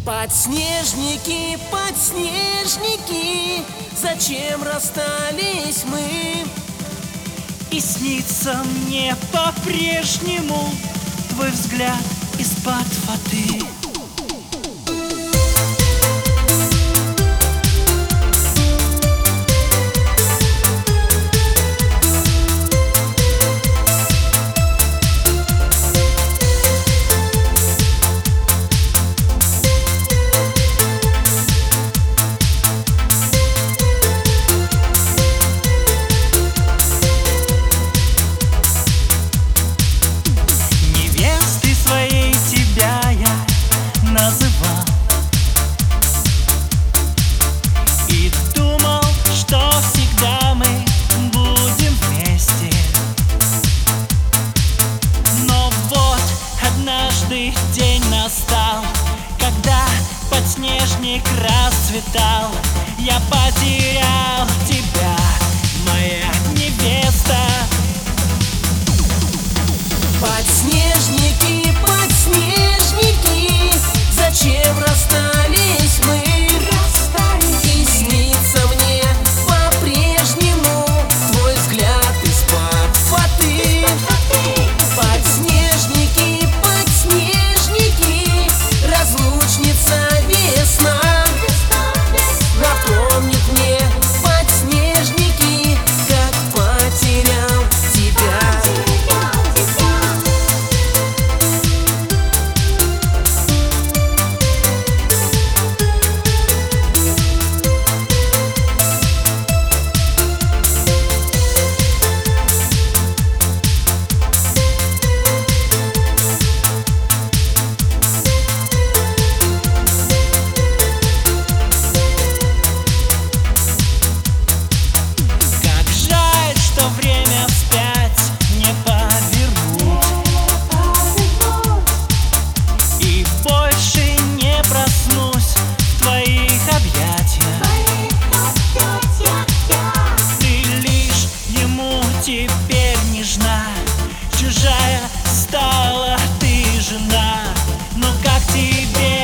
Подснежники, подснежники, зачем расстались мы? И снится мне по-прежнему твой взгляд из-под воды. И думал, что всегда мы будем вместе. Но вот однажды день настал, когда подснежник расцветал. Я потерял тебя, моя невеста. Подснежники, подснежники, зачем расстались мы? И снится мне по-прежнему твой взгляд из-под воды. Подснежники, подснежники, разлучница весна напомнит мне, подснежники, как потерял тебя. Время вспять не повернуть, и больше не проснусь в твоих объятиях. Ты лишь ему теперь нежна, чужая стала ты жена. Но как тебе